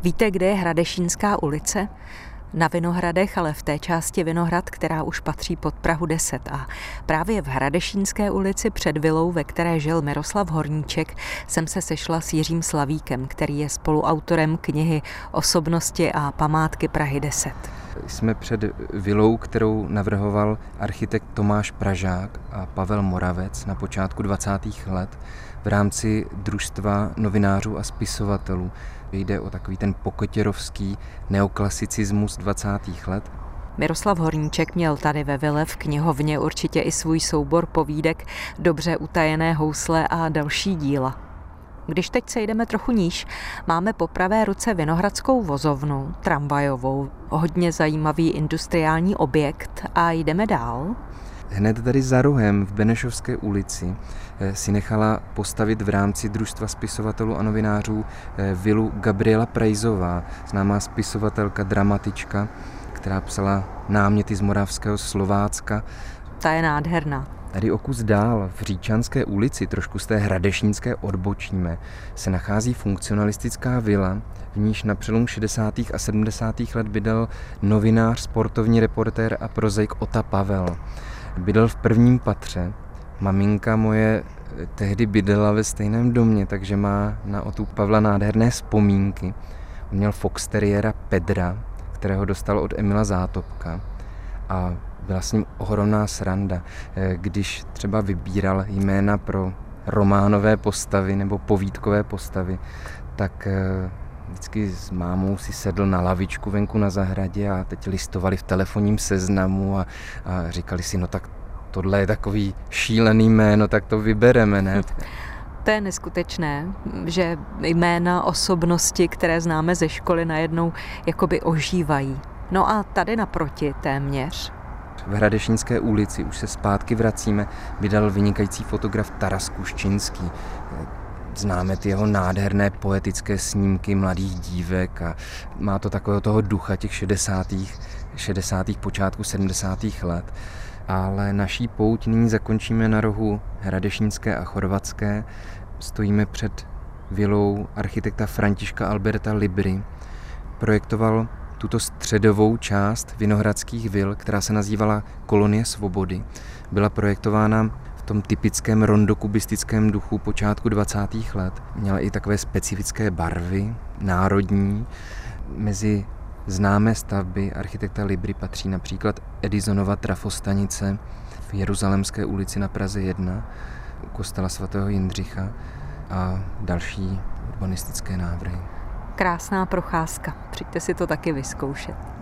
Víte, kde je Hradešínská ulice? Na Vinohradech, ale v té části Vinohrad, která už patří pod Prahu 10. A právě v Hradešínské ulici před vilou, ve které žil Miroslav Horníček, jsem se sešla s Jiřím Slavíkem, který je spoluautorem knihy Osobnosti a památky Prahy 10. Jsme před vilou, kterou navrhoval architekt Tomáš Pražák a Pavel Moravec na počátku 20. let v rámci družstva novinářů a spisovatelů. Jde o takový ten poketěrovský neoklasicismus 20. let. Miroslav Horníček měl tady ve vile v knihovně určitě i svůj soubor povídek Dobře utajené housle a další díla. Když teď se jdeme trochu níž, máme po pravé ruce Vinohradskou vozovnu, tramvajovou, hodně zajímavý industriální objekt a jdeme dál. Hned tady za rohem v Benešovské ulici si nechala postavit v rámci družstva spisovatelů a novinářů vilu Gabriela Prejzová, známá spisovatelka, dramatička, která psala náměty z Moravského Slovácka. Ta je nádherná. Tady o kus dál, v Říčanské ulici, trošku z té hradešínské odbočíme, se nachází funkcionalistická vila, v níž na přelomu 60. a 70. let bydlel novinář, sportovní reportér a prozaik Ota Pavel. Bydlel v prvním patře. Maminka moje tehdy bydlela ve stejném domě, takže má na Otu Pavla nádherné vzpomínky. On měl foxteriéra Pedra, kterého dostal od Emila Zátopka. A byla s ním ohromná sranda, když třeba vybíral jména pro románové postavy nebo povídkové postavy, tak vždycky s mámou si sedl na lavičku venku na zahradě a teď listovali v telefonním seznamu a říkali si, no tak tohle je takový šílený jméno, tak to vybereme, ne? To je neskutečné, že jména osobnosti, které známe ze školy, najednou jakoby ožívají. No a tady naproti téměř. V Hradešínské ulici už se zpátky vracíme, vydal vynikající fotograf Taras Kuščinský. Známe ty jeho nádherné poetické snímky mladých dívek a má to takového toho ducha těch 60. počátku 70. let. Ale naší pouť nyní zakončíme na rohu Hradešínské a Chorvatské. Stojíme před vilou architekta Františka Alberta Libry. Projektoval tuto středovou část vinohradských vil, která se nazývala Kolonie svobody. Byla projektována v tom typickém rondokubistickém duchu počátku 20. let. Měla i takové specifické barvy, národní. Mezi známé stavby architekta Libry patří například Edisonova trafostanice v Jeruzalémské ulici na Praze 1, kostela svatého Jindřicha a další urbanistické návrhy. Krásná procházka, přijďte si to taky vyzkoušet.